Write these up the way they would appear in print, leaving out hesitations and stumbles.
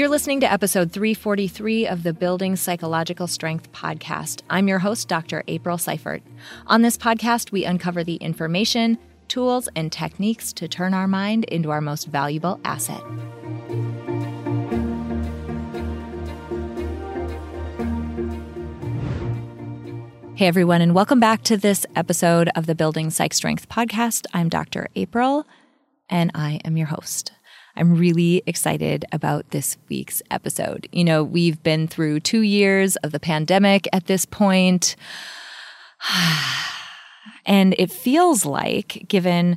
You're listening to episode 343 of the Building Psychological Strength podcast. I'm your host, Dr. April Seifert. On this podcast, we uncover the information, tools, and techniques to turn our mind into our most valuable asset. Hey, everyone, and welcome back to this episode of the Building Psych Strength podcast. I'm Dr. April, and I am your host. I'm really excited about this week's episode. You know, we've been through 2 years of the pandemic at this point. And it feels like, given,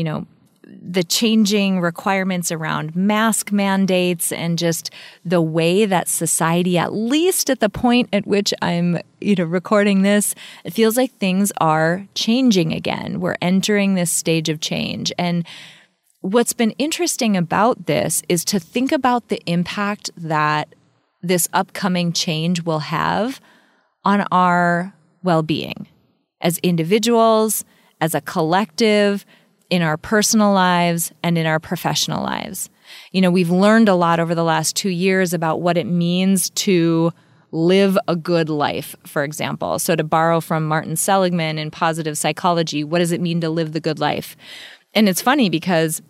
the changing requirements around mask mandates and just the way that society, at least at the point at which I'm, recording this, it feels like things are changing again. We're entering this stage of change. And what's been interesting about this is to think about the impact that this upcoming change will have on our well-being as individuals, as a collective, in our personal lives, and in our professional lives. We've learned a lot over the last 2 years about what it means to live a good life, for example. So to borrow from Martin Seligman in Positive Psychology, what does it mean to live the good life? And it's funny because,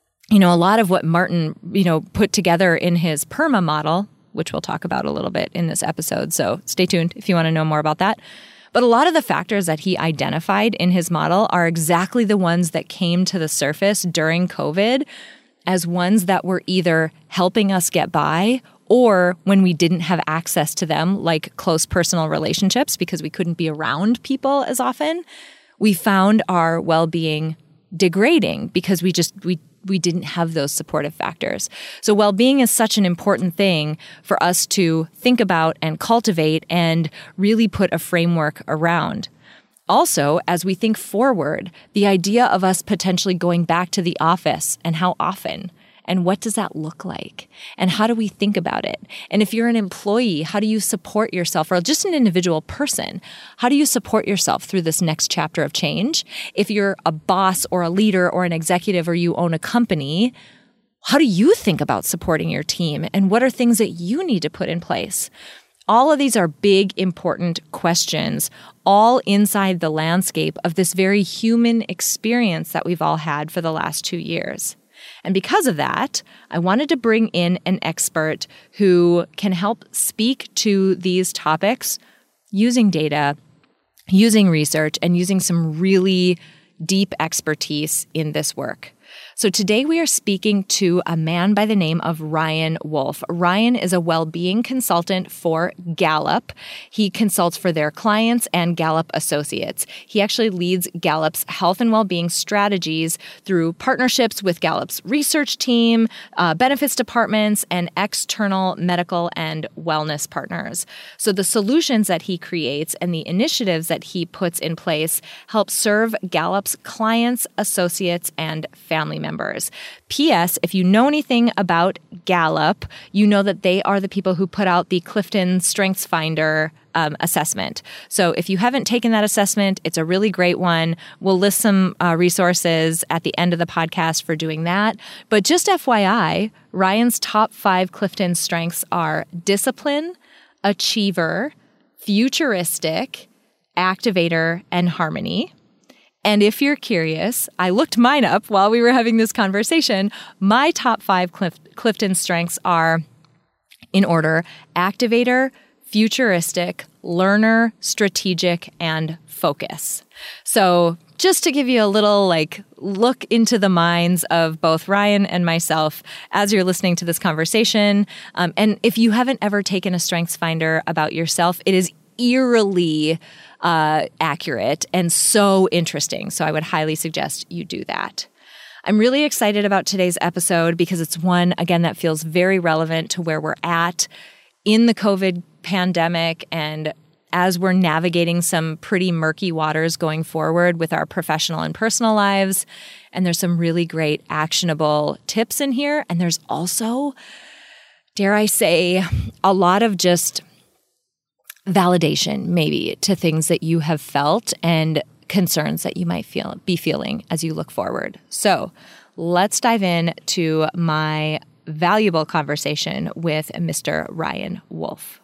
a lot of what Martin, put together in his PERMA model, which we'll talk about a little bit in this episode, so stay tuned if you want to know more about that. But a lot of the factors that he identified in his model are exactly the ones that came to the surface during COVID as ones that were either helping us get by or when we didn't have access to them, like close personal relationships because we couldn't be around people as often, we found our well-being degrading because we didn't have those supportive factors. So well-being is such an important thing for us to think about and cultivate and really put a framework around. Also, as we think forward, the idea of us potentially going back to the office and how often, and what does that look like? And how do we think about it? And if you're an employee, how do you support yourself? Or just an individual person, how do you support yourself through this next chapter of change? If you're a boss or a leader or an executive or you own a company, how do you think about supporting your team? And what are things that you need to put in place? All of these are big, important questions, all inside the landscape of this very human experience that we've all had for the last 2 years. And because of that, I wanted to bring in an expert who can help speak to these topics using data, using research, and using some really deep expertise in this work. So today we are speaking to a man by the name of Ryan Wolf. Ryan is a well-being consultant for Gallup. He consults for their clients and Gallup associates. He actually leads Gallup's health and well-being strategies through partnerships with Gallup's research team, benefits departments, and external medical and wellness partners. So the solutions that he creates and the initiatives that he puts in place help serve Gallup's clients, associates, and family members. P.S. If you know anything about Gallup, you know that they are the people who put out the Clifton Strengths Finder assessment. So if you haven't taken that assessment, it's a really great one. We'll list some resources at the end of the podcast for doing that. But just FYI, Ryan's top 5 Clifton strengths are discipline, achiever, futuristic, activator, and harmony. And if you're curious, I looked mine up while we were having this conversation. My top 5 Clifton strengths are, in order, activator, futuristic, learner, strategic, and focus. So just to give you a little look into the minds of both Ryan and myself as you're listening to this conversation. And if you haven't ever taken a Strengths Finder about yourself, it is eerily accurate and so interesting. So I would highly suggest you do that. I'm really excited about today's episode because it's one, again, that feels very relevant to where we're at in the COVID pandemic and as we're navigating some pretty murky waters going forward with our professional and personal lives. And there's some really great actionable tips in here. And there's also, dare I say, a lot of just validation maybe to things that you have felt and concerns that you might be feeling as you look forward. So let's dive in to my valuable conversation with Mr. Ryan Wolf.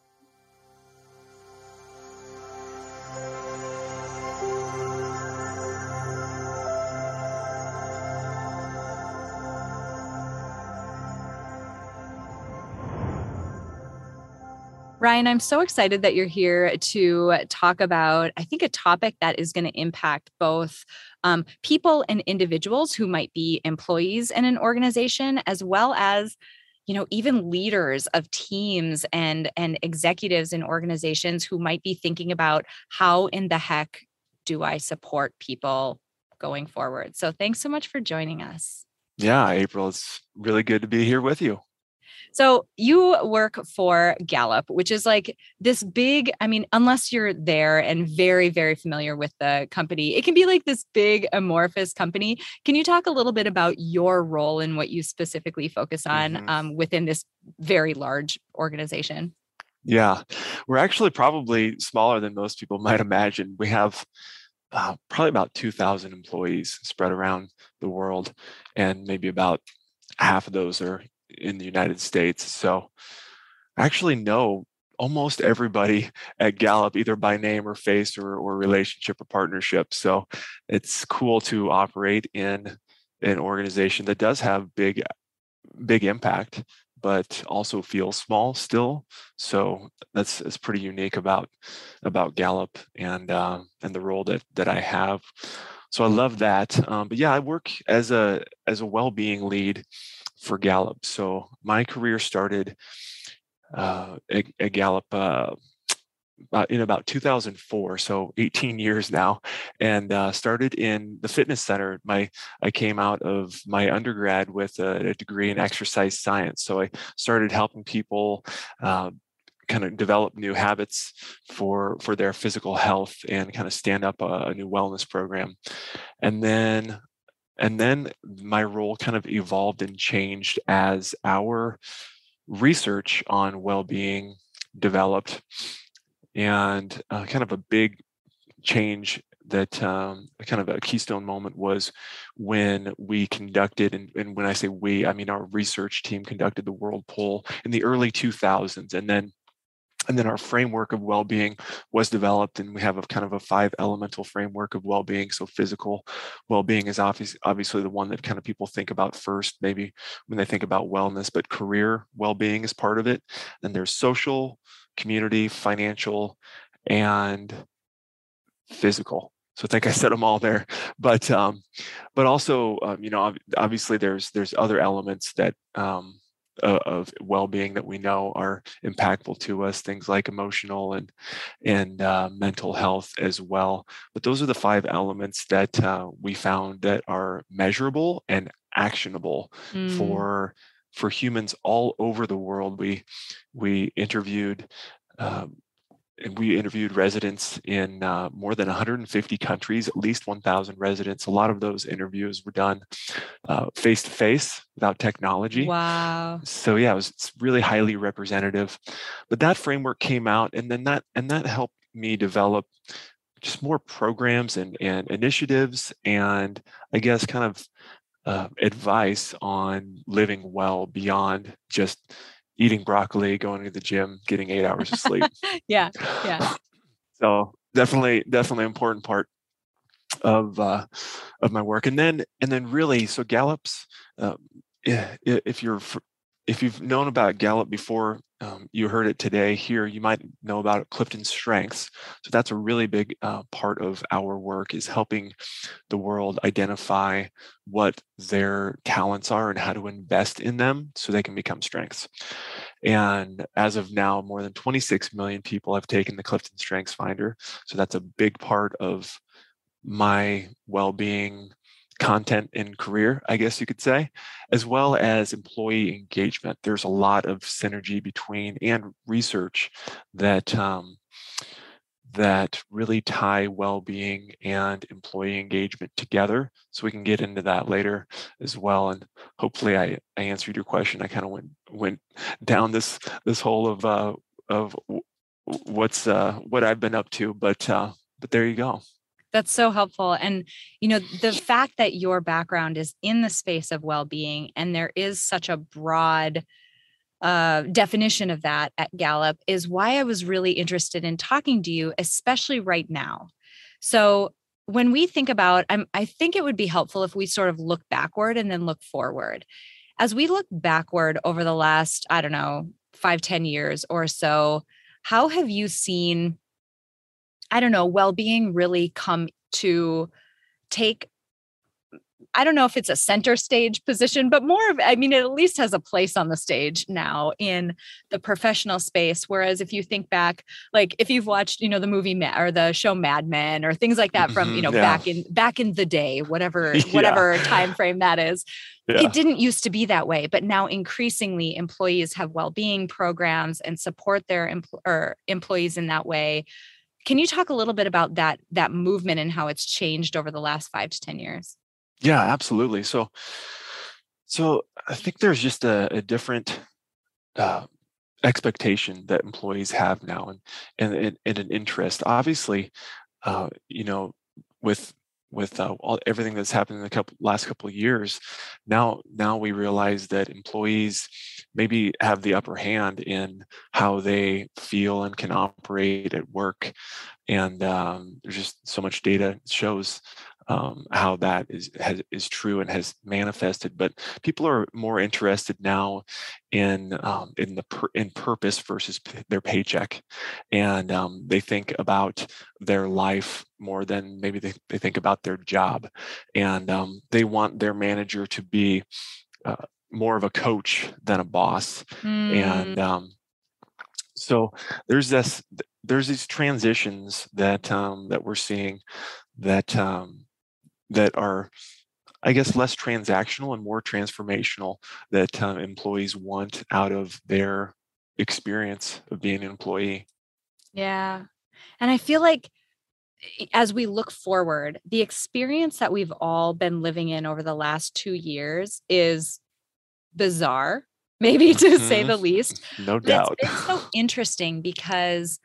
Ryan, I'm so excited that you're here to talk about, I think, a topic that is going to impact both people and individuals who might be employees in an organization, as well as, even leaders of teams and executives in organizations who might be thinking about how in the heck do I support people going forward. So thanks so much for joining us. Yeah, April, it's really good to be here with you. So you work for Gallup, which is like this big, unless you're there and very, very familiar with the company, it can be like this big amorphous company. Can you talk a little bit about your role and what you specifically focus on within this very large organization? Yeah, we're actually probably smaller than most people might imagine. We have probably about 2,000 employees spread around the world, and maybe about half of those are in the United States. So I actually know almost everybody at Gallup, either by name or face or relationship or partnership. So it's cool to operate in an organization that does have big impact, but also feels small still. So that's pretty unique about Gallup and the role that I have. So I love that. But yeah, I work as a well-being lead for Gallup. So my career started at Gallup in about 2004, so 18 years now, and started in the fitness center. I came out of my undergrad with a degree in exercise science. So I started helping people kind of develop new habits for their physical health and kind of stand up a new wellness program. And then my role kind of evolved and changed as our research on well-being developed. And kind of a big change that kind of a keystone moment was when we conducted, and when I say we, I mean our research team conducted the World Poll in the early 2000s. And then our framework of well-being was developed, and we have a kind of a 5 elemental framework of well-being. So physical well-being is obviously the one that kind of people think about first, maybe when they think about wellness, but career well-being is part of it. Then there's social, community, financial, and physical. So I think I said them all there, but also, obviously there's other elements that of well-being that we know are impactful to us, things like emotional and mental health as well. But those are the 5 elements that we found that are measurable and actionable for humans all over the world. We interviewed residents in more than 150 countries, at least 1,000 residents. A lot of those interviews were done face to face without technology. Wow. So yeah, it's really highly representative. But that framework came out, and then that helped me develop just more programs and initiatives, and I guess kind of advice on living well beyond just eating broccoli, going to the gym, getting 8 hours of sleep. Yeah. So definitely important part of my work. And then really, so Gallup's, if you've known about Gallup before, you heard it today here, you might know about Clifton Strengths. So that's a really big part of our work, is helping the world identify what their talents are and how to invest in them so they can become strengths. And as of now, more than 26 million people have taken the Clifton Strengths Finder. So that's a big part of my well-being content and career, I guess you could say, as well as employee engagement. There's a lot of synergy between, and research that that really tie well-being and employee engagement together. So we can get into that later as well. And hopefully I answered your question. I kind of went down this hole of what I've been up to, but there you go. That's so helpful. And, the fact that your background is in the space of well-being and there is such a broad definition of that at Gallup is why I was really interested in talking to you, especially right now. So when we think about, I think it would be helpful if we sort of look backward and then look forward. As we look backward over the last, I don't know, 5, 10 years or so, how have you seen, I don't know, well-being really come to take, I don't know if it's a center stage position, but more of, I mean, it at least has a place on the stage now in the professional space. Whereas if you think back, like if you've watched, the movie or the show Mad Men or things like that from, Yeah. back in the day, whatever, Yeah. whatever time frame that is, it Yeah. didn't used to be that way. But now increasingly employees have well-being programs and support their employees in that way. Can you talk a little bit about that movement and how it's changed over the last 5 to 10 years? Yeah, absolutely. So I think there's just a different uh, expectation that employees have now, and an interest. Obviously, you know, with everything that's happened in the last couple of years, now we realize that employees maybe have the upper hand in how they feel and can operate at work, and there's just so much data shows how that is true and has manifested. But people are more interested now in purpose versus their paycheck, and they think about their life more than maybe they think about their job, and they want their manager to be uh, more of a coach than a boss, and so there's these transitions that we're seeing that that are, I guess, less transactional and more transformational, that employees want out of their experience of being an employee. Yeah. And I feel like as we look forward, the experience that we've all been living in over the last 2 years is bizarre, maybe to say Mhm. the least. No But it's doubt. been so interesting because,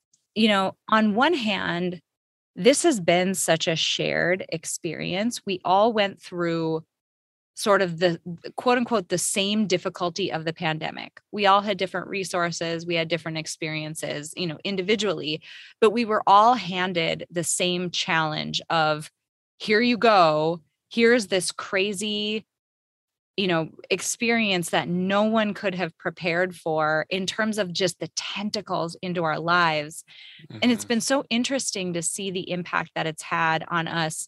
on one hand, this has been such a shared experience. We all went through sort of the quote unquote the same difficulty of the pandemic. We all had different resources, we had different experiences, individually, but we were all handed the same challenge of here you go, here's this crazy, experience that no one could have prepared for in terms of just the tentacles into our lives. And it's Mhm. been so interesting to see the impact that it's had on us,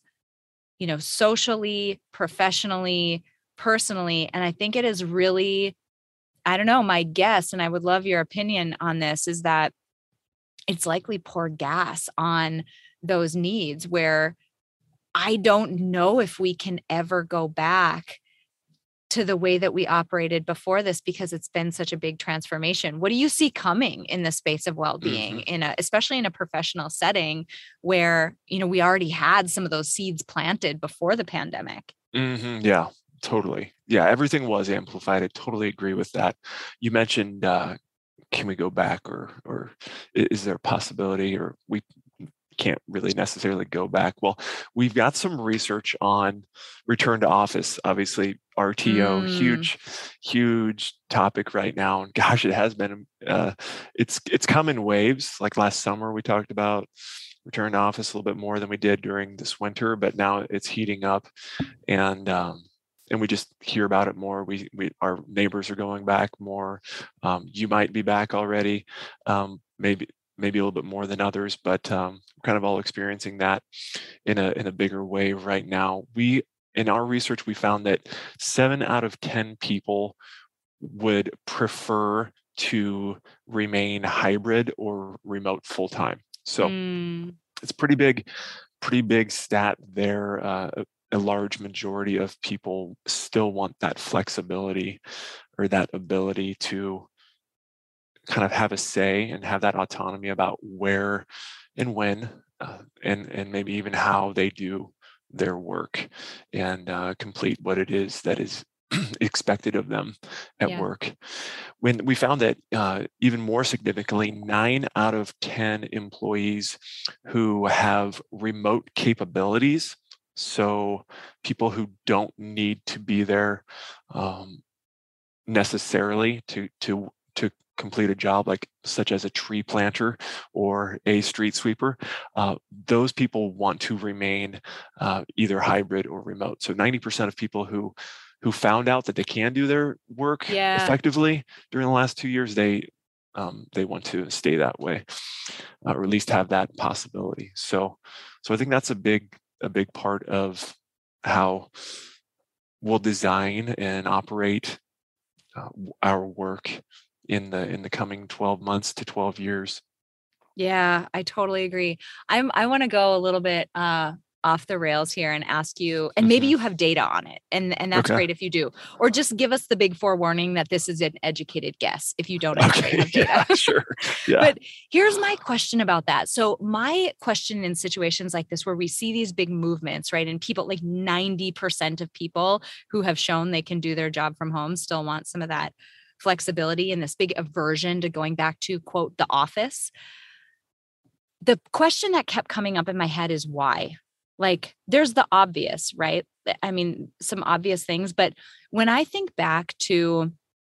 socially, professionally, personally. And I think it is really, I don't know, my guess, and I would love your opinion on this, is that it's likely poured gas on those needs where I don't know if we can ever go back to the way that we operated before this because it's been such a big transformation. What do you see coming in the space of well-being Mhm. especially in a professional setting where, we already had some of those seeds planted before the pandemic? Mhm. Yeah, totally. Yeah, everything was amplified. I totally agree with that. You mentioned, can we go back, or is there a possibility, or we can't really necessarily go back? Well, we've got some research on return to office. Obviously, RTO, Mm, huge topic right now. And gosh, it has been. It's come in waves. Like last summer, we talked about return to office a little bit more than we did during this winter, but now it's heating up, and we just hear about it more. Our neighbors are going back more. You might be back already, maybe a little bit more than others, but we're kind of all experiencing that in a bigger way right now. In our research, we found that 7 out of 10 people would prefer to remain hybrid or remote full time. So mm, it's pretty big stat there. A large majority of people still want that flexibility or that ability to kind of have a say and have that autonomy about where and when, and maybe even how they do their work, and complete what it is that is expected of them at Yeah. work. When we found that even more significantly, 9 out of 10 employees who have remote capabilities, so people who don't need to be there necessarily to complete a job, like such as a tree planter or a street sweeper, those people want to remain either hybrid or remote. So 90% of people who found out that they can do their work Yeah. effectively during the last 2 years, they want to stay that way, or at least have that possibility. So I think that's a big part of how we'll design and operate our work in the coming 12 months to 12 years. Yeah, I totally agree. I want to go a little bit off the rails here and ask you, and maybe Hmm. you have data on it, and that's Okay. great if you do, or just give us the big forewarning that this is an educated guess if you don't actually Okay. have Yeah, data. sure. Yeah. But here's my question about that. So my question in situations like this where we see these big movements, right? And people, like 90% of people who have shown they can do their job from home still want some of that flexibility and this big aversion to going back to, quote, the office. The question that kept coming up in my head is why? Like, there's the obvious, right? I mean, some obvious things, but when I think back to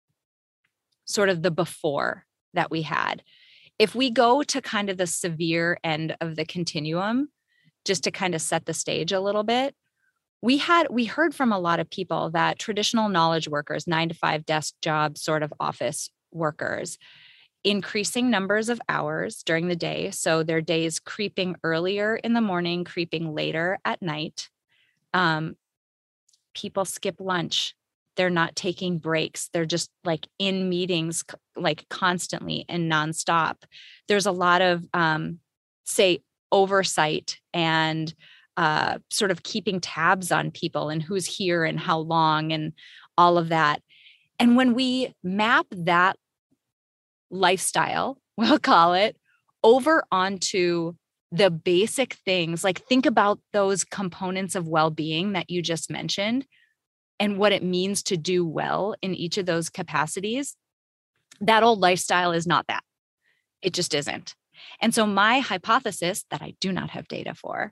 sort of the before that we had, if we go to kind of the severe end of the continuum, just to kind of set the stage a little bit, we heard from a lot of people that traditional knowledge workers, 9 to 5 desk job sort of office workers, increasing numbers of hours during the day. So their days creeping earlier in the morning, creeping later at night. Um, People skip lunch. They're not taking breaks. They're just like in meetings, like constantly and nonstop. There's a lot of, say, oversight and sort of keeping tabs on people and who's here and how long and all of that. And when we map that lifestyle, we'll call it, over onto the basic things, like think about those components of well-being that you just mentioned and what it means to do well in each of those capacities. That old lifestyle is not that. It just isn't. And so my hypothesis that I do not have data for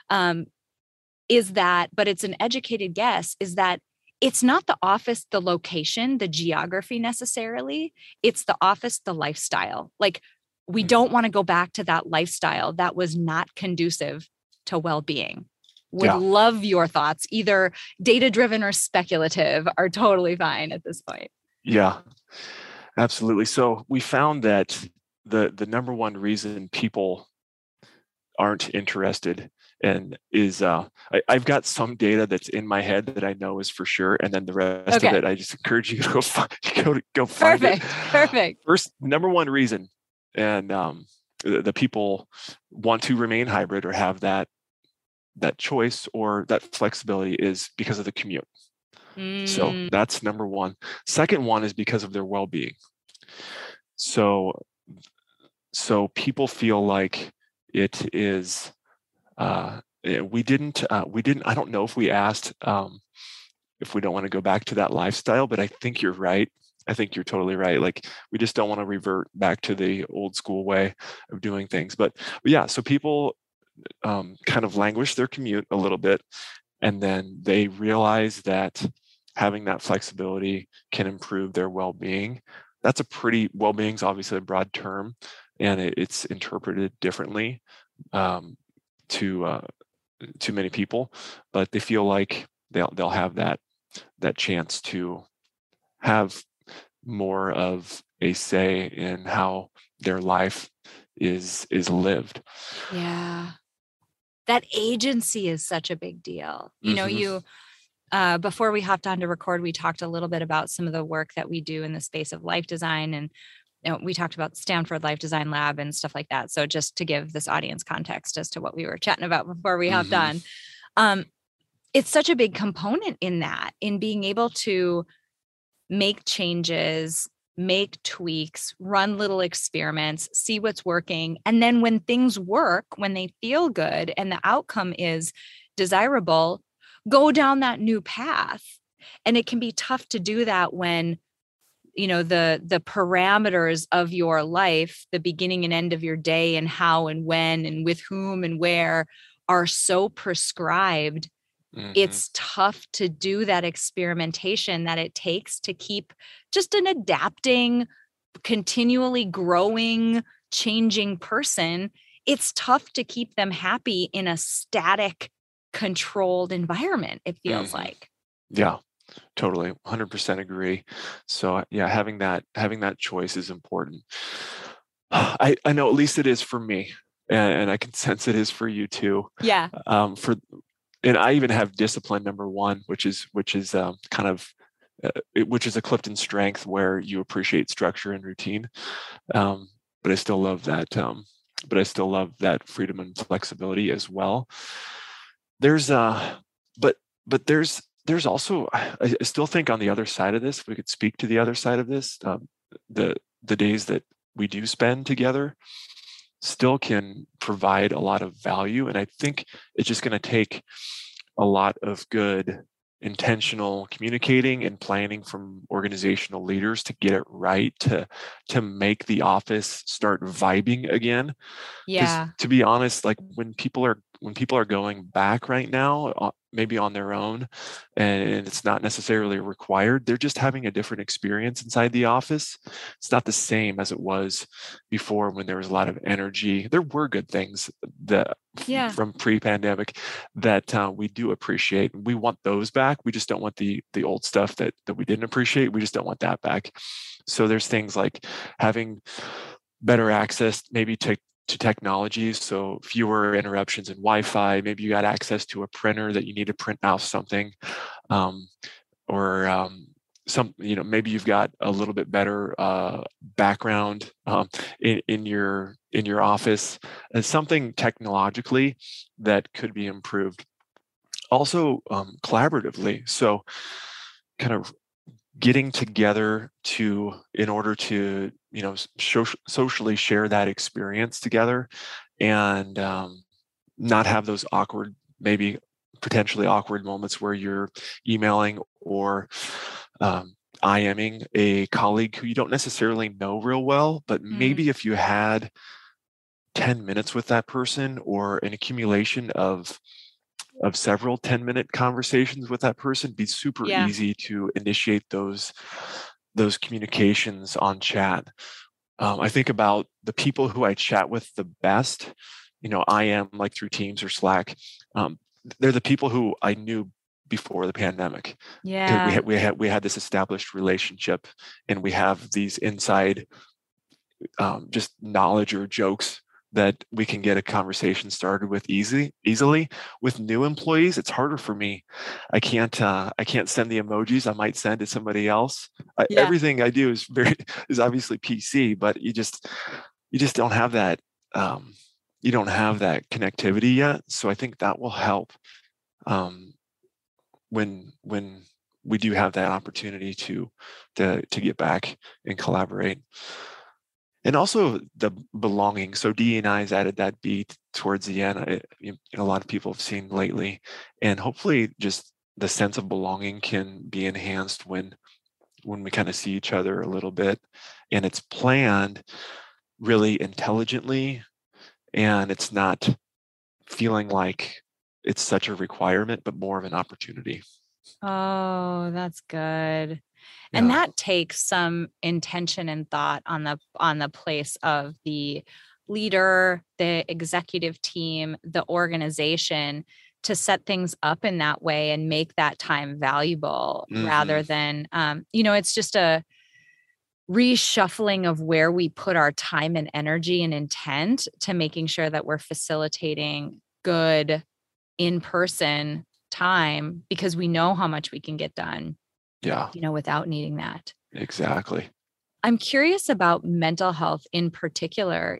is that, but it's an educated guess, is that it's not the office, the location, the geography necessarily. It's the office, the lifestyle. Like, we don't want to go back to that lifestyle that was not conducive to well-being. Would Yeah. love your thoughts, either data-driven or speculative, are totally fine at this point. Yeah, absolutely. So we found that the number one reason people aren't interested and is I've got some data that's in my head that I know is for sure, and then the rest of Okay. it I just encourage you to go find it. Perfect. First, number one reason, and the people want to remain hybrid or have that choice or that flexibility is because of the commute. So that's number one. Second one is because of their well-being. So people feel like it is we didn't I don't know if we asked if we don't want to go back to that lifestyle, but I think you're right. I think you're totally right. Like, we just don't want to revert back to the old school way of doing things. But yeah, so people kind of languish their commute a little bit, and then they realize that having that flexibility can improve their well-being. That's a pretty, well-being is obviously a broad term, and it's interpreted differently to many people, but they feel like they'll have that chance to have more of a say in how their life is lived. Yeah. That agency is such a big deal. You know, Mhm. before we hopped on to record, we talked a little bit about some of the work that we do in the space of life design. And we talked about Stanford Life Design Lab and stuff like that. So just to give this audience context as to what we were chatting about before we hopped Mhm. on, it's such a big component in that, in being able to make changes, make tweaks, run little experiments, see what's working. And then when things work, when they feel good and the outcome is desirable, go down that new path And it can be tough to do that when, the parameters of your life, the beginning and end of your day and how and when and with whom and where are so prescribed. It's tough to do that experimentation that it takes to keep just an adapting, continually growing, changing person. It's tough to keep them happy in a static, controlled environment, it feels like. Yeah, totally. 100% agree. So yeah, having that choice is important. I know at least it is for me, and I can sense it is for you too. Yeah. And I even have discipline number one, which is kind of which is a Clifton strength, where you appreciate structure and routine. But I still love that. But I still love that freedom and flexibility as well. There's but there's also, I still think, on the other side of this, if we could speak to the other side of this, the days that we do spend together still can provide a lot of value. And I think it's just going to take a lot of good intentional communicating and planning from organizational leaders to get it right, to make the office start vibing again. Yeah. To be honest, like when people are going back right now, maybe on their own, and it's not necessarily required, they're just having a different experience inside the office. It's not the same as it was before, when there was a lot of energy. There were good things that from pre-pandemic that we do appreciate. We want those back. We just don't want the old stuff that we didn't appreciate. We just don't want that back. So there's things like having better access maybe to technologies, so fewer interruptions in Wi-Fi. Maybe you got access to a printer that you need to print out something, or maybe you've got a little bit better background in your office, and something technologically that could be improved. Also, collaboratively. So, kind of getting together in order to socially share that experience together, and not have those awkward, maybe potentially awkward moments where you're emailing or IMing a colleague who you don't necessarily know real well, but maybe if you had 10 minutes with that person, or an accumulation of several 10-minute conversations with that person, be super easy to initiate those communications on chat. I think about the people who I chat with the best, I am like through Teams or Slack. They're the people who I knew before the pandemic. Yeah. We had this established relationship, and we have these inside just knowledge or jokes that we can get a conversation started with easily. With new employees, it's harder for me. I can't send the emojis I might send to somebody else. Everything I do is obviously PC, but you just don't have that. You don't have that connectivity yet. So I think that will help when we do have that opportunity to get back and collaborate. And also the belonging. So DE&I has added that beat towards the end. A lot of people have seen lately, and hopefully just the sense of belonging can be enhanced when we kind of see each other a little bit, and it's planned really intelligently, and it's not feeling like it's such a requirement, but more of an opportunity. Oh, that's good. And that takes some intention and thought on the place of the leader, the executive team, the organization, to set things up in that way and make that time valuable, rather than, it's just a reshuffling of where we put our time and energy and intent to making sure that we're facilitating good in-person time, because we know how much we can get done. Without needing that. Exactly. I'm curious about mental health in particular.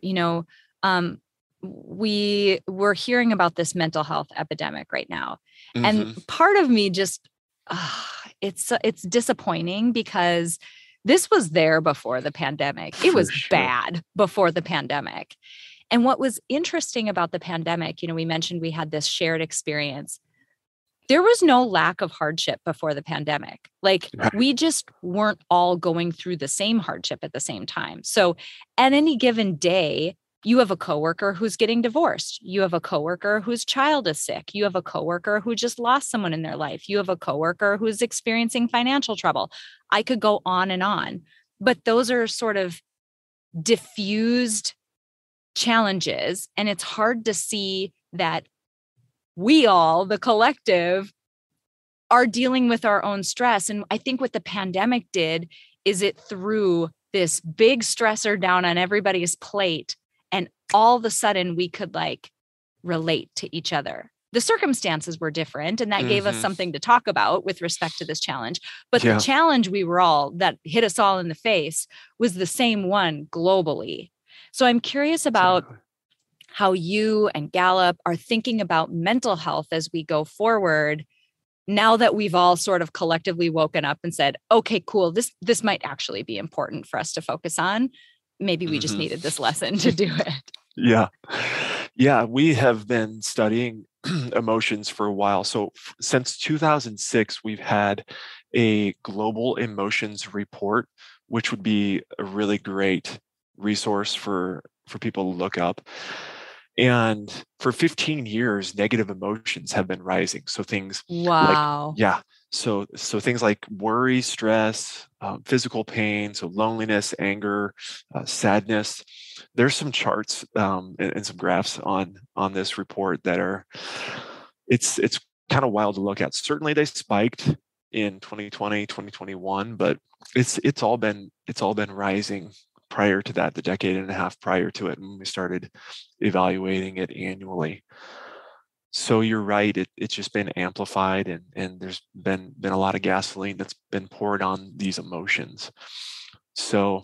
We're hearing about this mental health epidemic right now. And part of me just, it's disappointing, because this was there before the pandemic. It was bad before the pandemic. And what was interesting about the pandemic, we mentioned we had this shared experience. there was no lack of hardship before the pandemic. Like Right. we just weren't all going through the same hardship at the same time. So at any given day, you have a coworker who's getting divorced. You have a coworker whose child is sick. You have a coworker who just lost someone in their life. You have a coworker who's experiencing financial trouble. I could go on and on, but those are sort of diffused challenges. And it's hard to see that we all, the collective, are dealing with our own stress. And I think what the pandemic did is it threw this big stressor down on everybody's plate. And all of a sudden we could like relate to each other. The circumstances were different, and that gave us something to talk about with respect to this challenge. But the challenge that hit us all in the face was the same one globally. So I'm curious about how you and Gallup are thinking about mental health as we go forward, now that we've all sort of collectively woken up and said, okay, cool, this might actually be important for us to focus on. Maybe we just needed this lesson to do it. Yeah, we have been studying emotions for a while. So since 2006, we've had a global emotions report, which would be a really great resource for people to look up. And for 15 years, negative emotions have been rising. So things so things like worry, stress, physical pain, so loneliness, anger, sadness. There's some charts and some graphs on this report that are it's kind of wild to look at. Certainly they spiked in 2020, 2021, but it's all been rising prior to that, the decade and a half prior to it, when we started evaluating it annually. So you're right, it's just been amplified, and there's been a lot of gasoline that's been poured on these emotions. So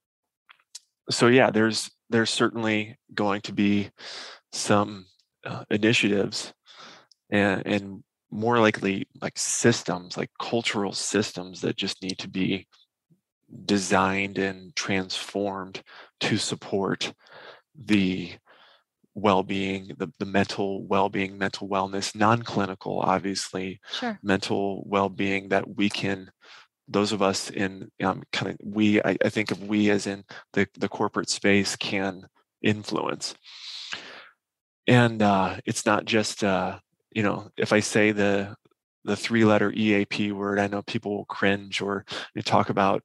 yeah, there's certainly going to be some initiatives and more likely like systems, like cultural systems that just need to be designed and transformed to support the well-being, the mental well-being, mental wellness, non-clinical, obviously, mental well-being that we can, those of us in I think of we as in the corporate space, can influence. And it's not just, if I say the 3-letter EAP word, I know people will cringe, or you talk about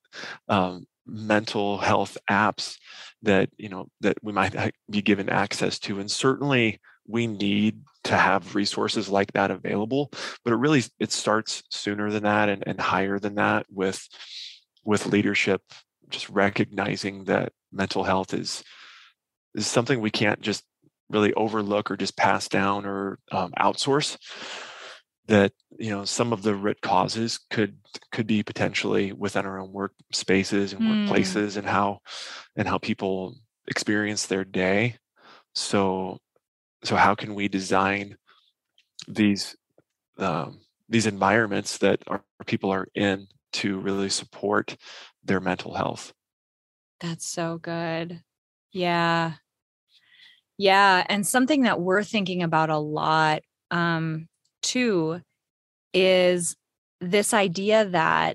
mental health apps that that we might be given access to, and certainly we need to have resources like that available. But it starts sooner than that and higher than that with leadership just recognizing that mental health is something we can't just really overlook or just pass down or outsource. That some of the root causes could be potentially within our own workspaces and workplaces, and how people experience their day. So how can we design these environments that our people are in to really support their mental health? That's so good. Yeah, and something that we're thinking about a lot too is this idea that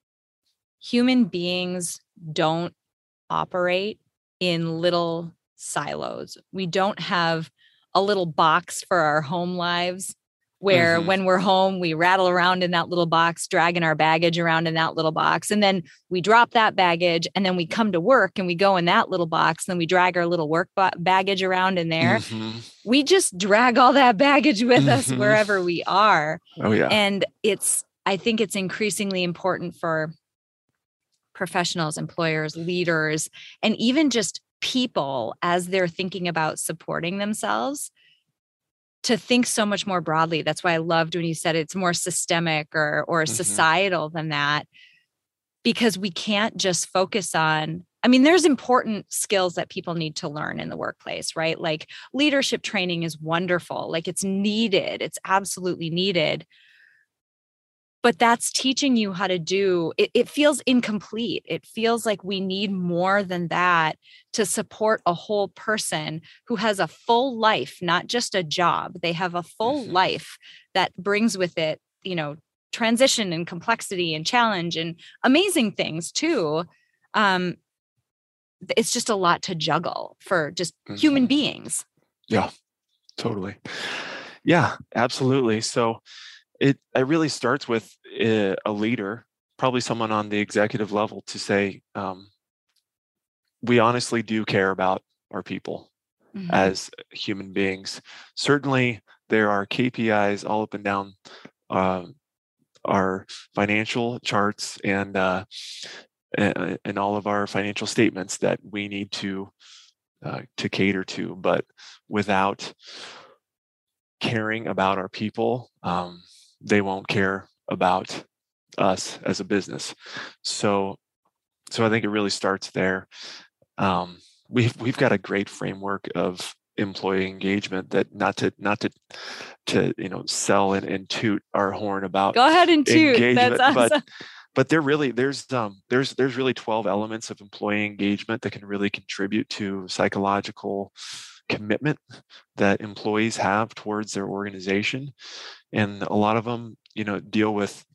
human beings don't operate in little silos. We don't have a little box for our home lives where when we're home, we rattle around in that little box, dragging our baggage around in that little box. And then we drop that baggage, and then we come to work and we go in that little box, and then we drag our little work baggage around in there. We just drag all that baggage with us wherever we are. Oh, yeah. And I think it's increasingly important for professionals, employers, leaders, and even just people, as they're thinking about supporting themselves, to think so much more broadly. That's why I loved when you said it's more systemic or societal than that, because we can't just focus on, there's important skills that people need to learn in the workplace, right? Like leadership training is wonderful. Like it's needed. It's absolutely needed. but that's teaching you how to do it. It feels incomplete. It feels like we need more than that to support a whole person who has a full life, not just a job. They have a full life that brings with it, transition and complexity and challenge and amazing things too. It's just a lot to juggle for just human beings. Yeah, totally. Yeah, absolutely. So it really starts with a leader, probably someone on the executive level, to say, we honestly do care about our people as human beings. Certainly, there are KPIs all up and down our financial charts and all of our financial statements that we need to cater to, but without caring about our people, they won't care about us as a business. So I think it really starts there. We've got a great framework of employee engagement that not to sell and toot our horn about. Go ahead and toot. Engagement, that's awesome. but there's really 12 elements of employee engagement that can really contribute to psychological commitment that employees have towards their organization, and a lot of them deal with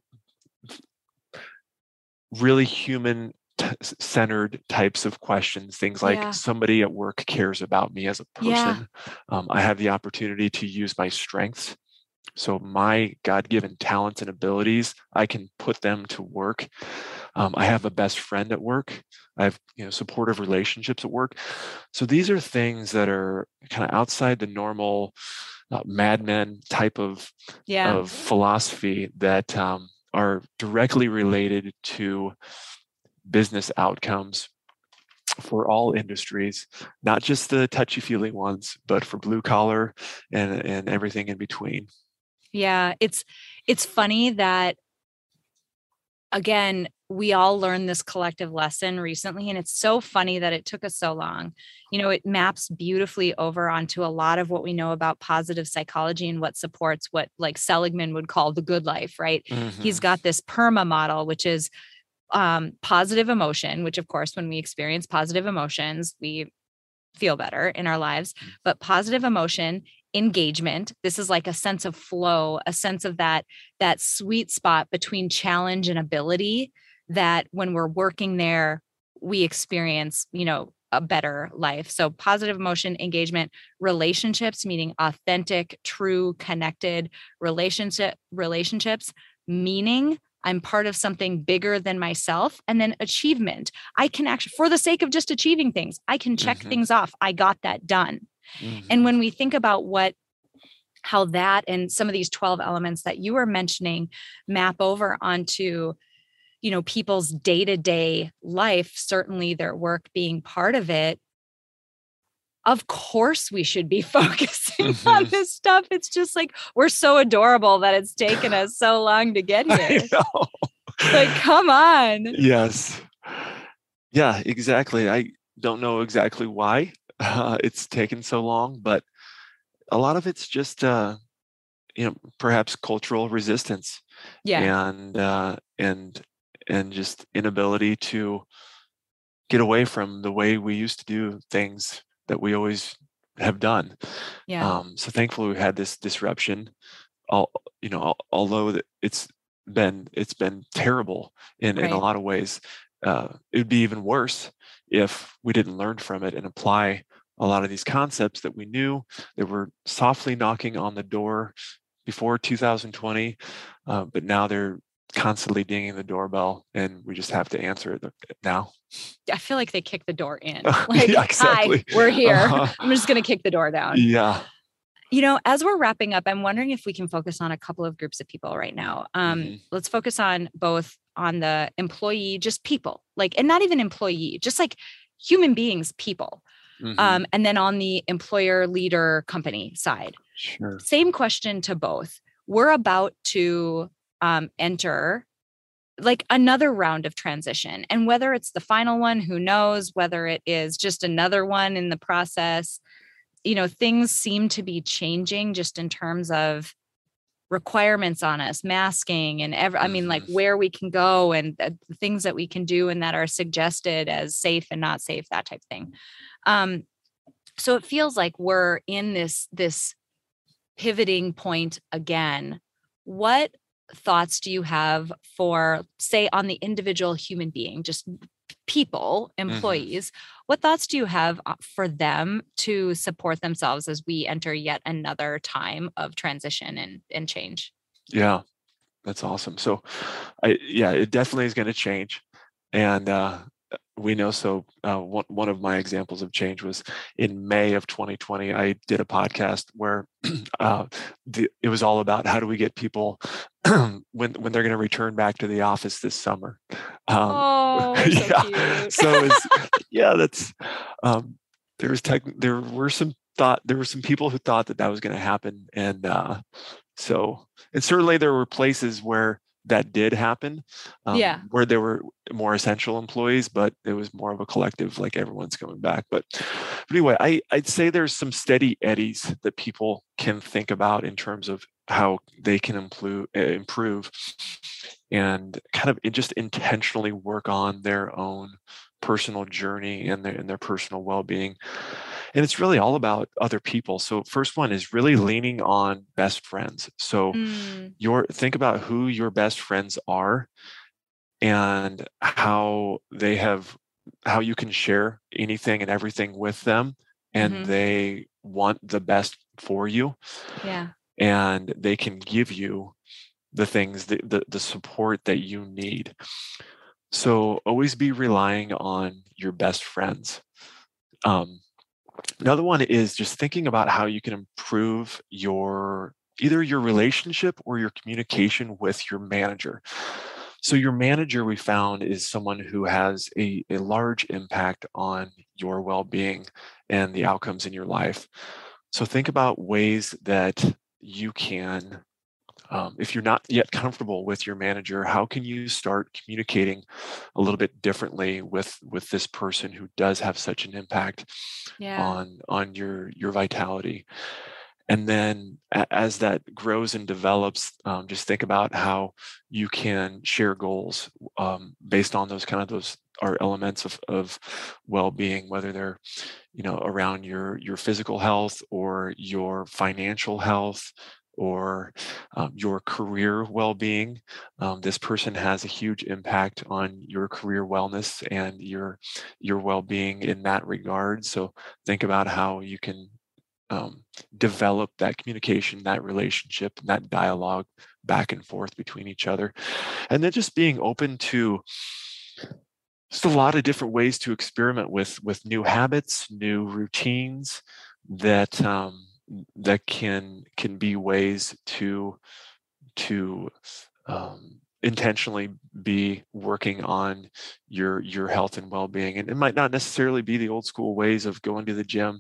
really human centered types of questions, things like somebody at work cares about me as a person. I have the opportunity to use my strengths, so my God-given talents and abilities, I can put them to work. I have a best friend at work. I have supportive relationships at work. So these are things that are kind of outside the normal Mad Men type of philosophy that are directly related to business outcomes for all industries, not just the touchy-feely ones, but for blue collar and everything in between. Yeah, it's funny that, again, we all learned this collective lesson recently, and it's so funny that it took us so long. It maps beautifully over onto a lot of what we know about positive psychology and what supports what like Seligman would call the good life, right? He's got this PERMA model, which is positive emotion, which of course, when we experience positive emotions, we feel better in our lives. But positive emotion, engagement, this is like a sense of flow, a sense of that sweet spot between challenge and ability, that when we're working there, we experience, a better life. So positive emotion, engagement, relationships, meaning authentic, true, connected relationships, meaning I'm part of something bigger than myself. And then achievement. I can actually, for the sake of just achieving things, I can check things off. I got that done. And when we think about how that and some of these 12 elements that you were mentioning map over onto, people's day-to-day life, certainly their work being part of it, of course we should be focusing on this stuff. It's just like, we're so adorable that it's taken us so long to get here. Like, come on. Yes. Yeah, exactly. I don't know exactly why it's taken so long, but a lot of it's just, perhaps cultural resistance. And just inability to get away from the way we used to do things that we always have done. So thankfully we had this disruption. Although it's been terrible in a lot of ways, it would be even worse if we didn't learn from it and apply a lot of these concepts that we knew that were softly knocking on the door before 2020, but now they're constantly dinging the doorbell, and we just have to answer it now. I feel like they kick the door in. Like, yeah, exactly. Hi, we're here. I'm just going to kick the door down. Yeah. As we're wrapping up, I'm wondering if we can focus on a couple of groups of people right now. Let's focus on both on the employee, just people, and not even employee, just like human beings, people. And then on the employer, leader, company side. Sure. Same question to both. We're about to enter another round of transition. And whether it's the final one, who knows, whether it is just another one in the process, things seem to be changing just in terms of requirements on us, masking and I mean, like Mm-hmm. where we can go and the things that we can do and that are suggested as safe and not safe, that type of thing. So it feels like we're in this pivoting point again. What thoughts do you have for, say, on the individual human being, just people, Mm-hmm. employees? What thoughts do you have for them to support themselves as we enter yet another time of transition and change? Yeah, that's awesome. So, it definitely is going to change, and we know. So, one of my examples of change was in May of 2020. I did a podcast where it was all about how do we get people when they're going to return back to the office this summer. Um, Oh, we're so yeah, cute. so that's um, there were some people who thought that was going to happen, and so, and certainly there were places where that did happen, Yeah. where there were more essential employees, but it was more of a collective, like everyone's coming back. But anyway, I'd say there's some steady eddies that people can think about in terms of how they can improve and kind of just intentionally work on their own personal journey and their personal well-being. And it's really all about other people. So first one is really leaning on best friends. So Mm, think about who your best friends are and how you can share anything and everything with them, and hmm. they want the best for you, Yeah. and they can give you the things the support that you need. So always be relying on your best friends. um, Another one is just thinking about how you can improve either your relationship or your communication with your manager. So your manager, we found, is someone who has a large impact on your well-being and the outcomes in your life. So think about ways that you can, if you're not yet comfortable with your manager, how can you start communicating a little bit differently with this person who does have such an impact Yeah. on your vitality? And then as that grows and develops, just think about how you can share goals based on those are elements of well-being, whether they're around your physical health or your financial health or your career well-being. This person has a huge impact on your career wellness and your well-being in that regard. So think about how you can develop that communication, that relationship, and that dialogue back and forth between each other. And then just being open to just a lot of different ways to experiment with new habits, new routines that that can be ways to intentionally be working on your health and well-being. And it might not necessarily be the old school ways of going to the gym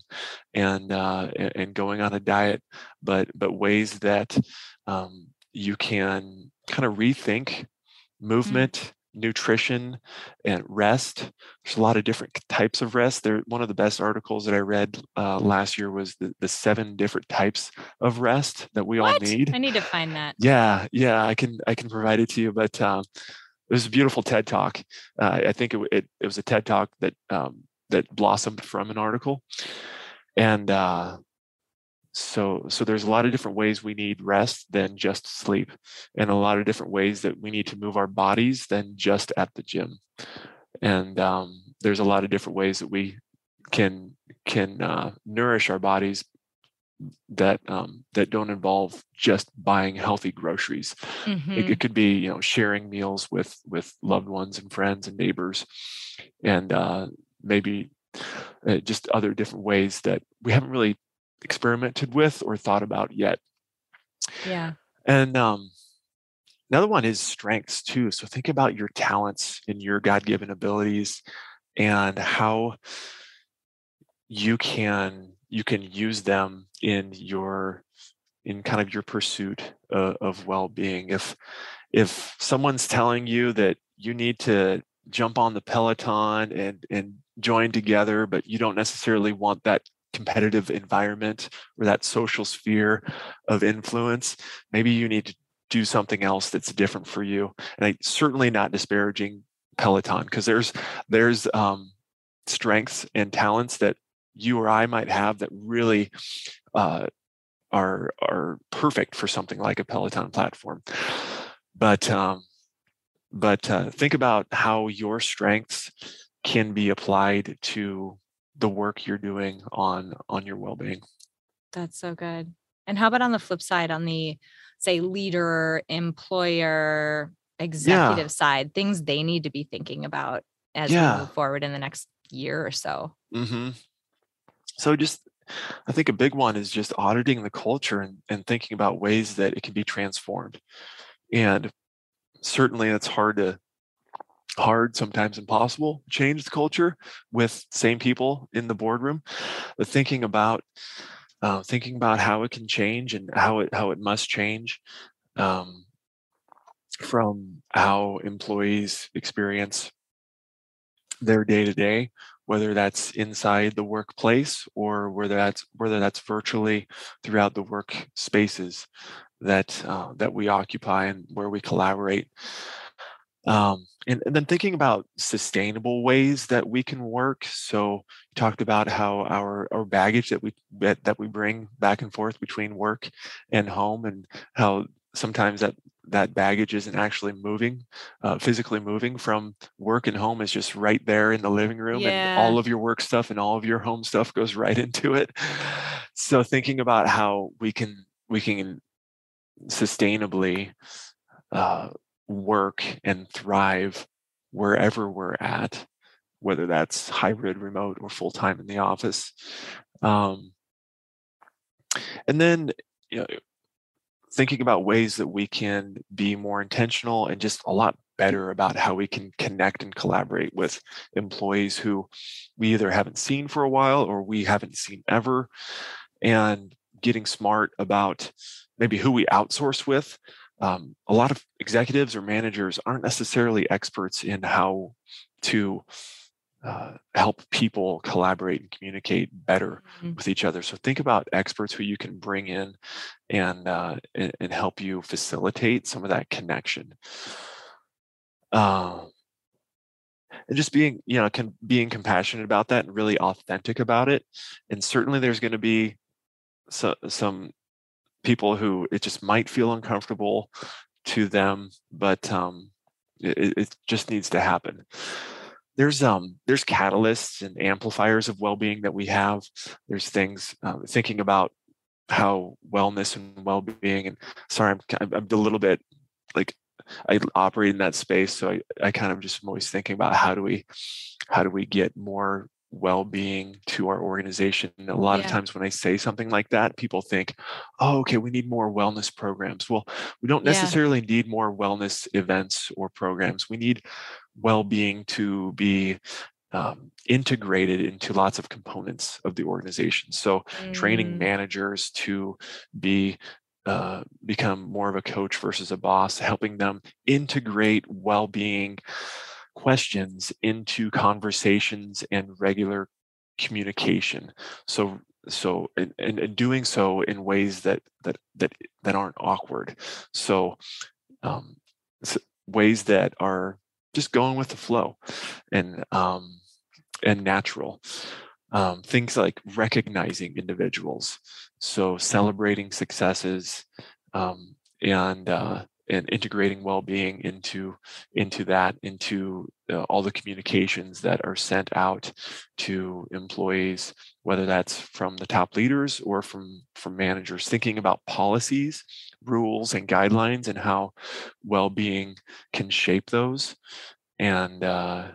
and going on a diet, but ways that you can kind of rethink Mm. movement, nutrition, and rest. There's a lot of different types of rest. One of the best articles that I read last year was the 7 different types of rest that we all What? need. I need to find that. Yeah, I can provide it to you, but it was a beautiful TED talk. I think it was a TED talk that blossomed from an article, and so there's a lot of different ways we need rest than just sleep, and a lot of different ways that we need to move our bodies than just at the gym. And there's a lot of different ways that we can nourish our bodies that don't involve just buying healthy groceries. It Hmm. could be sharing meals with loved ones and friends and neighbors, and maybe just other different ways that we haven't really experimented with or thought about yet. Yeah. And another one is strengths too. So think about your talents and your God-given abilities and how you can use them in kind of your pursuit of well-being. If someone's telling you that you need to jump on the Peloton and join together, but you don't necessarily want that competitive environment or that social sphere of influence, maybe you need to do something else that's different for you. And I certainly not disparaging Peloton, because there's strengths and talents that you or I might have that really are perfect for something like a Peloton platform. But think about how your strengths can be applied to the work you're doing on your well-being. That's so good. And how about on the flip side, on the, say, leader, employer, executive side, things they need to be thinking about as we move forward in the next year or so? Mm-hmm. So I think a big one is just auditing the culture and thinking about ways that it can be transformed. And certainly it's hard, sometimes impossible, to change the culture with same people in the boardroom. But thinking about how it can change and how it must change, from how employees experience their day to day, whether that's inside the workplace or whether that's virtually throughout the work spaces that we occupy and where we collaborate. And then thinking about sustainable ways that we can work. So you talked about how our baggage that we bring back and forth between work and home, and how sometimes that baggage isn't actually moving, physically moving from work and home, is just right there in the living room, and all of your work stuff and all of your home stuff goes right into it. So thinking about how we can sustainably work and thrive wherever we're at, whether that's hybrid, remote, or full-time in the office. And then, thinking about ways that we can be more intentional and just a lot better about how we can connect and collaborate with employees who we either haven't seen for a while or we haven't seen ever, and getting smart about maybe who we outsource with. A lot of executives or managers aren't necessarily experts in how to help people collaborate and communicate better with each other. So think about experts who you can bring in and help you facilitate some of that connection. And just being compassionate about that and really authentic about it. And certainly there's going to be some people who it just might feel uncomfortable to them, but it just needs to happen. There's catalysts and amplifiers of well-being that we have. There's things, thinking about how wellness and well-being, and sorry, I'm a little bit like, I operate in that space, so I kind of just am always thinking about how do we get more well-being to our organization. And a lot of times when I say something like that, people think, oh, okay, we need more wellness programs. Well, we don't necessarily need more wellness events or programs. We need well-being to be integrated into lots of components of the organization. So training managers to become more of a coach versus a boss, helping them integrate well-being questions into conversations and regular communication. So and doing so in ways that aren't awkward. So ways that are just going with the flow and natural. Things like recognizing individuals, so celebrating successes, and integrating well-being into all the communications that are sent out to employees, whether that's from the top leaders or from managers. Thinking about policies, rules, and guidelines, and how well-being can shape those, and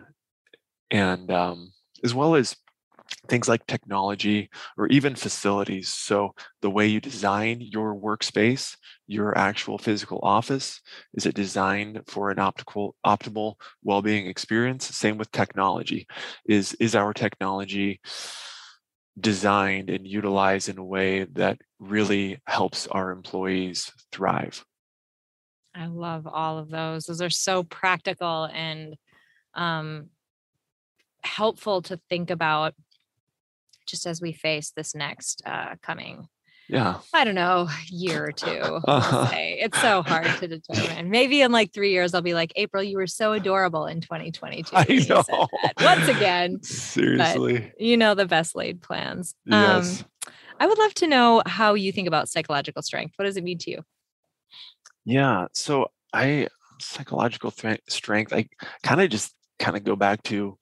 as well as things like technology or even facilities. So the way you design your workspace, your actual physical office, is it designed for an optimal well-being experience? Same with technology. Is our technology designed and utilized in a way that really helps our employees thrive? I love all of those. Those are so practical and helpful to think about just as we face this next coming, Yeah. I don't know, year or two, we'll say. It's so hard to determine. Maybe in like 3 years, I'll be like, April, you were so adorable in 2022 I when you know. said that. Once again. Seriously. But you know, the best laid plans. Yes. I would love to know how you think about psychological strength. What does it mean to you? Yeah. So psychological strength, I kind of go back to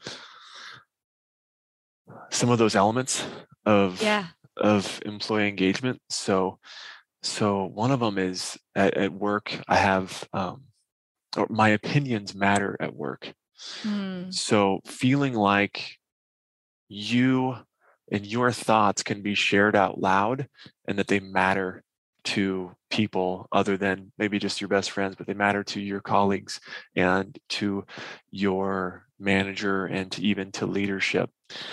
some of those elements of employee engagement. So one of them is at work, I have, or my opinions matter at work. So feeling like you and your thoughts can be shared out loud and that they matter to people other than maybe just your best friends, but they matter to your colleagues and to your manager and to even to leadership.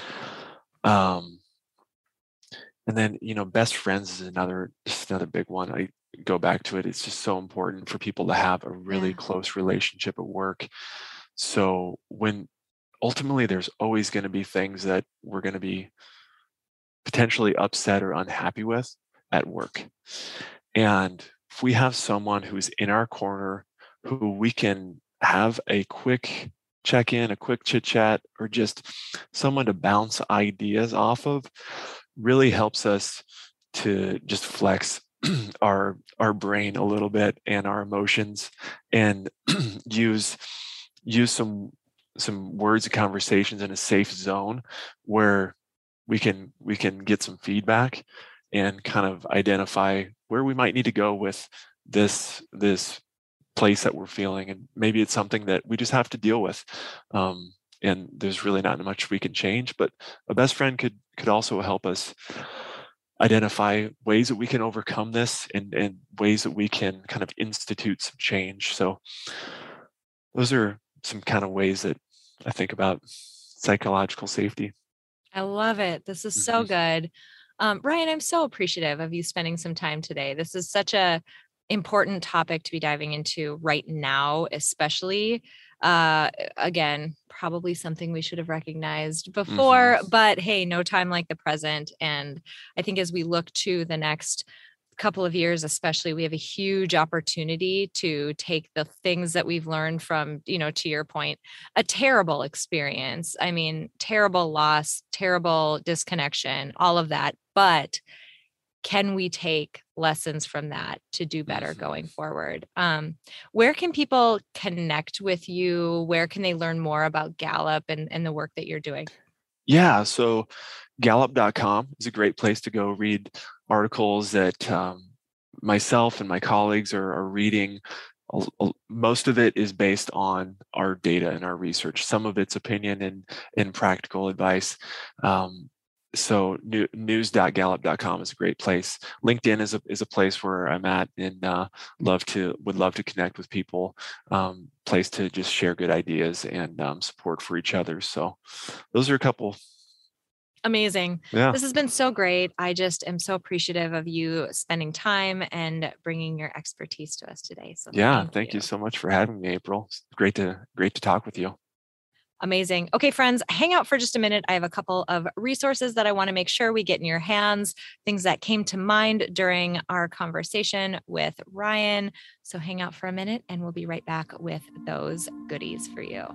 And then, best friends is another big one. I go back to it. It's just so important for people to have a really close relationship at work. So when ultimately there's always going to be things that we're going to be potentially upset or unhappy with at work. And if we have someone who's in our corner, who we can have a quick check-in, a quick chit-chat, or just someone to bounce ideas off of, really helps us to just flex our brain a little bit and our emotions, and use some words and conversations in a safe zone where we can get some feedback and kind of identify where we might need to go with this place that we're feeling. And maybe it's something that we just have to deal with. And there's really not much we can change, but a best friend could also help us identify ways that we can overcome this and ways that we can kind of institute some change. So those are some kind of ways that I think about psychological safety. I love it. This is so good. Ryan, I'm so appreciative of you spending some time today. This is such a important topic to be diving into right now, especially. Again, probably something we should have recognized before, but hey, no time like the present. And I think as we look to the next couple of years, especially, we have a huge opportunity to take the things that we've learned from, to your point, a terrible experience. I mean, terrible loss, terrible disconnection, all of that. But can we take lessons from that to do better going forward? Where can people connect with you? Where can they learn more about Gallup and the work that you're doing? Yeah, so Gallup.com is a great place to go read articles that myself and my colleagues are reading. Most of it is based on our data and our research. Some of it's opinion and practical advice. So news.gallup.com is a great place. LinkedIn is a place where I'm at and would love to connect with people. Place to just share good ideas and support for each other. So those are a couple. Amazing. Yeah. This has been so great. I just am so appreciative of you spending time and bringing your expertise to us today. So thank you so much for having me, April. It's great to talk with you. Amazing. Okay, friends, hang out for just a minute. I have a couple of resources that I want to make sure we get in your hands, things that came to mind during our conversation with Ryan. So hang out for a minute and we'll be right back with those goodies for you.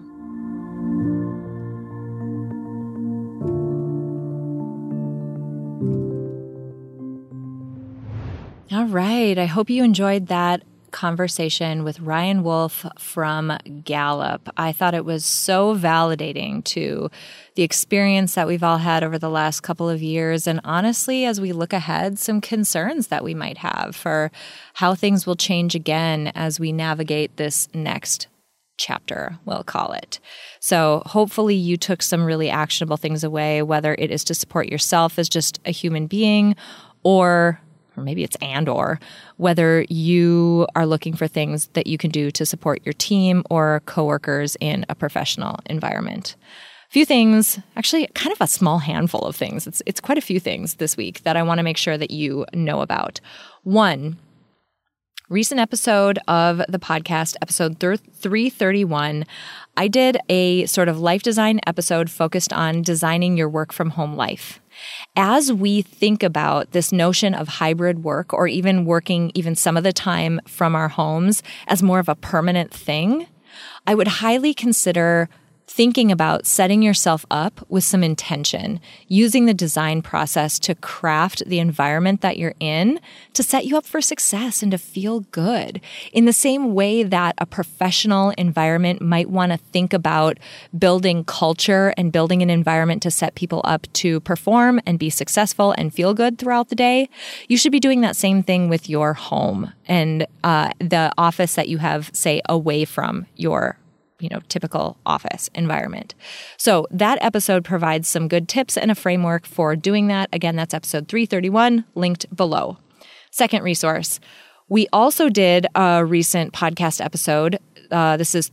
All right. I hope you enjoyed that conversation with Ryan Wolf from Gallup. I thought it was so validating to the experience that we've all had over the last couple of years. And honestly, as we look ahead, some concerns that we might have for how things will change again as we navigate this next chapter, we'll call it. So hopefully you took some really actionable things away, whether it is to support yourself as just a human being or maybe it's or whether you are looking for things that you can do to support your team or coworkers in a professional environment. A few things, actually kind of a small handful of things. It's quite a few things this week that I want to make sure that you know about. One, recent episode of the podcast, episode 331, I did a sort of life design episode focused on designing your work from home life. As we think about this notion of hybrid work, or even working even some of the time from our homes as more of a permanent thing, I would highly consider thinking about setting yourself up with some intention, using the design process to craft the environment that you're in to set you up for success and to feel good. In the same way that a professional environment might want to think about building culture and building an environment to set people up to perform and be successful and feel good throughout the day, you should be doing that same thing with your home and the office that you have, say, away from your typical office environment. So that episode provides some good tips and a framework for doing that. Again, that's episode 331, linked below. Second resource, we also did a recent podcast episode. This is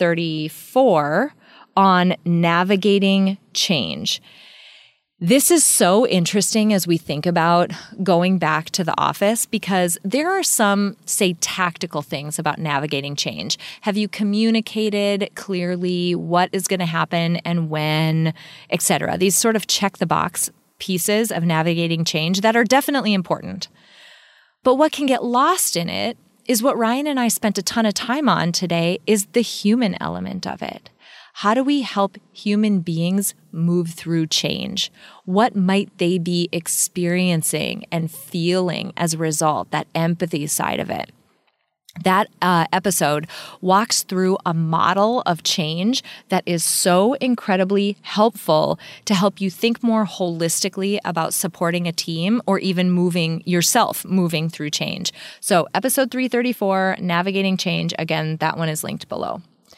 334 on navigating change. This is so interesting as we think about going back to the office, because there are some, say, tactical things about navigating change. Have you communicated clearly what is going to happen and when, etc.? These sort of check the box pieces of navigating change that are definitely important. But what can get lost in it is what Ryan and I spent a ton of time on today, is the human element of it. How do we help human beings move through change? What might they be experiencing and feeling as a result, that empathy side of it? That episode walks through a model of change that is so incredibly helpful to help you think more holistically about supporting a team or even moving through change. So episode 334, Navigating Change, again, that one is linked below.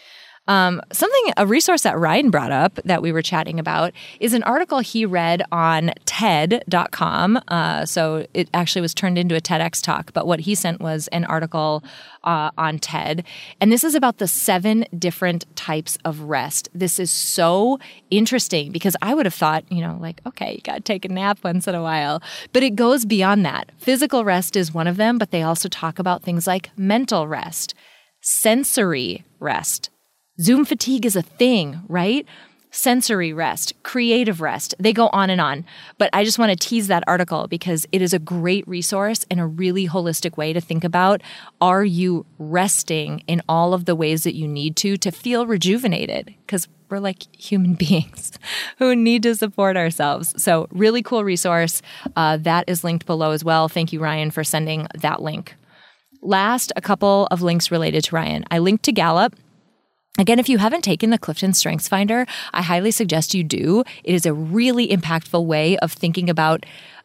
A resource that Ryan brought up that we were chatting about is an article he read on TED.com. So it actually was turned into a TEDx talk, but what he sent was an article on TED. And this is about the 7 different types of rest. This is so interesting because I would have thought, okay, you got to take a nap once in a while. But it goes beyond that. Physical rest is one of them, but they also talk about things like mental rest, sensory rest. Zoom fatigue is a thing, right? Sensory rest, creative rest, they go on and on. But I just want to tease that article because it is a great resource and a really holistic way to think about, are you resting in all of the ways that you need to feel rejuvenated? Because we're like human beings who need to support ourselves. So really cool resource. That is linked below as well. Thank you, Ryan, for sending that link. Last, a couple of links related to Ryan. I linked to Gallup. Again, if you haven't taken the Clifton Strengths Finder, I highly suggest you do. It is a really impactful way of thinking about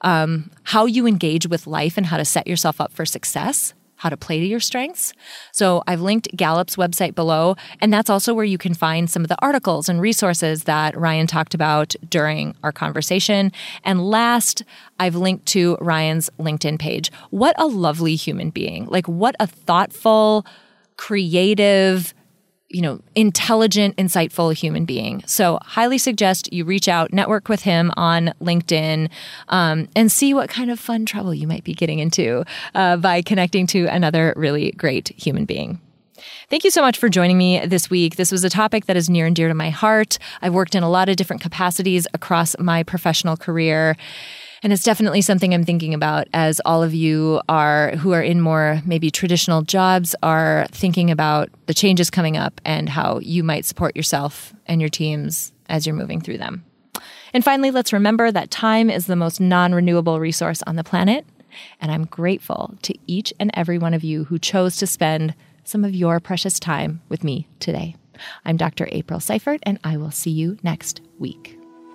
how you engage with life and how to set yourself up for success, how to play to your strengths. So I've linked Gallup's website below, and that's also where you can find some of the articles and resources that Ryan talked about during our conversation. And last, I've linked to Ryan's LinkedIn page. What a lovely human being. Like, what a thoughtful, creative, intelligent, insightful human being. So highly suggest you reach out, network with him on LinkedIn, and see what kind of fun trouble you might be getting into by connecting to another really great human being. Thank you so much for joining me this week. This was a topic that is near and dear to my heart. I've worked in a lot of different capacities across my professional career. And it's definitely something I'm thinking about as all of you who are in more maybe traditional jobs are thinking about the changes coming up and how you might support yourself and your teams as you're moving through them. And finally, let's remember that time is the most non-renewable resource on the planet. And I'm grateful to each and every one of you who chose to spend some of your precious time with me today. I'm Dr. April Seifert, and I will see you next week.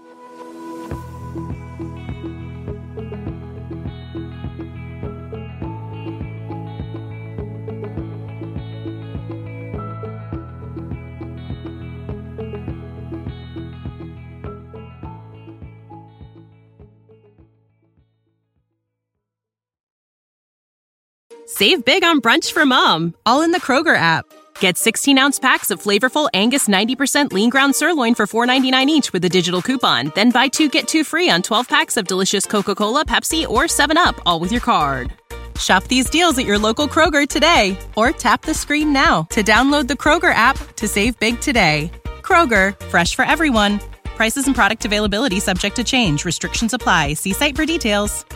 Save big on brunch for mom, all in the Kroger app. Get 16-ounce packs of flavorful Angus 90% lean ground sirloin for $4.99 each with a digital coupon. Then buy 2, get 2 free on 12 packs of delicious Coca-Cola, Pepsi, or 7-Up, all with your card. Shop these deals at your local Kroger today, or tap the screen now to download the Kroger app to save big today. Kroger, fresh for everyone. Prices and product availability subject to change. Restrictions apply. See site for details.